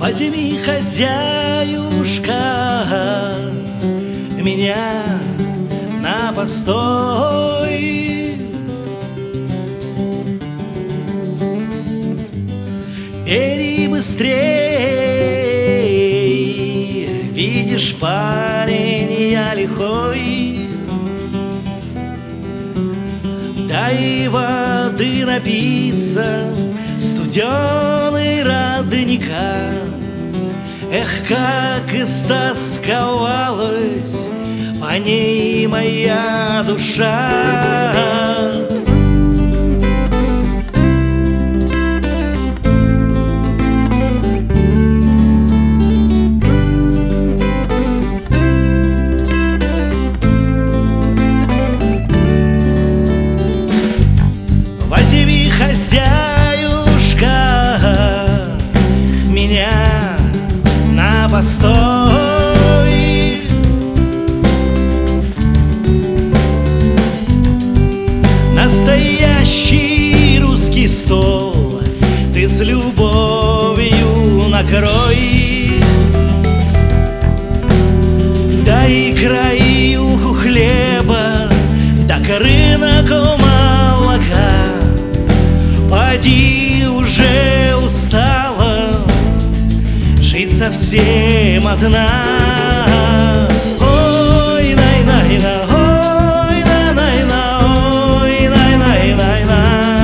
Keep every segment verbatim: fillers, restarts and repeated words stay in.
Возьми, хозяюшка, меня на постой. Бери быстрей, видишь, парень я лихой. Дай воды напиться, студеный родника. Эх, как истосковалась по ней моя душа. Возьми, хозяюшка, меня на постой. Настоящий русский стол ты с любовью накрой. Дай краюху хлеба, так рынок молока. Поди, уже устала жить совсем одна. Ой, най-най-на, ой, на-най-на, ой, най-най-най-на.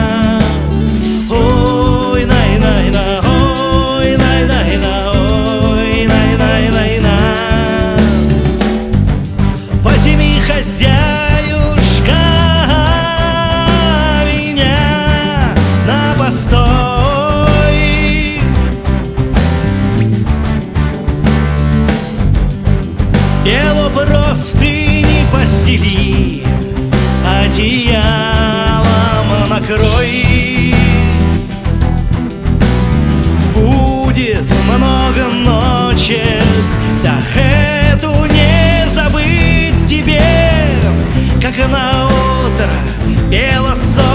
Ой, най-най-на, ой, най-най-на, ой, най-най-най-на. Возьми, хозяюшка, меня на постой. Бело простыни постели, одеялом накрой. Будет много ночек, да эту не забыть тебе, как на утро пела солнце.